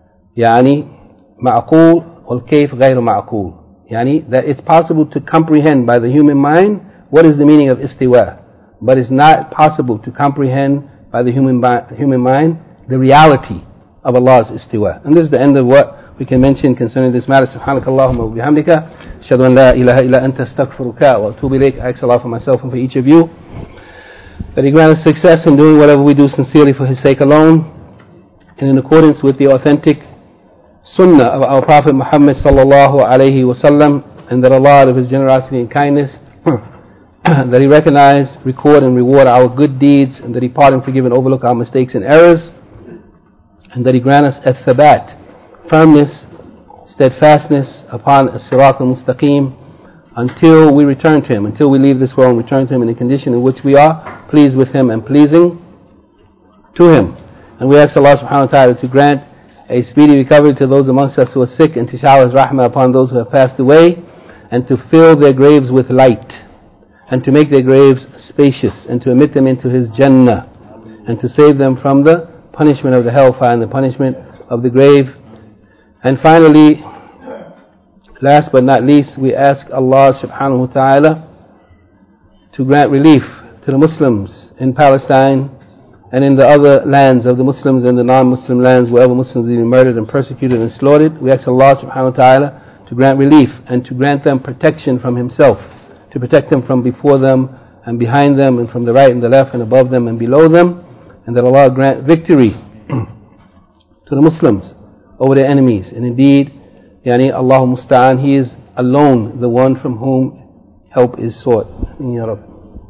معقول والكيف غير معقول. That it's possible to comprehend by the human mind what is the meaning of istiwa, but it's not possible to comprehend by the human mind the reality of Allah's istiwa. And this is the end of what we can mention concerning this matter. Subhanakallahumma wa bihamdika, ashhadu an la ilaha illa anta, astaghfiruka wa atubu ilayk. I ask Allah for myself and for each of you that He grant us success in doing whatever we do sincerely for His sake alone, and in accordance with the authentic sunnah of our Prophet Muhammad sallallahu alayhi wa sallam, and that Allah, out of His generosity and kindness, that He recognize, record and reward our good deeds, and that He pardon, forgive and overlook our mistakes and errors, and that He grant us al-thabat, firmness, steadfastness upon as-sirat al-mustaqim, until we return to Him, until we leave this world and return to Him in the condition in which we are pleased with Him and pleasing to Him. And we ask Allah subhanahu wa ta'ala to grant a speedy recovery to those amongst us who are sick, and to shower His rahmah upon those who have passed away, and to fill their graves with light, and to make their graves spacious, and to admit them into His Jannah, and to save them from the punishment of the hellfire and the punishment of the grave. And finally, last but not least, we ask Allah subhanahu wa ta'ala to grant relief to the Muslims in Palestine and in the other lands of the Muslims and the non-Muslim lands, wherever Muslims are being murdered and persecuted and slaughtered. We ask Allah subhanahu wa ta'ala to grant relief and to grant them protection from Himself, to protect them from before them and behind them and from the right and the left and above them and below them, and that Allah grant victory to the Muslims over their enemies. And indeed, Allahu Musta'an, He is alone the one from whom help is sought. Ya Rabb.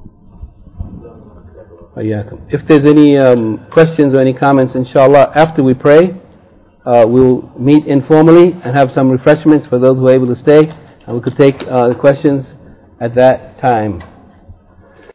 If there's any questions or any comments, inshallah, after we pray, we'll meet informally and have some refreshments for those who are able to stay, and we could take questions at that time.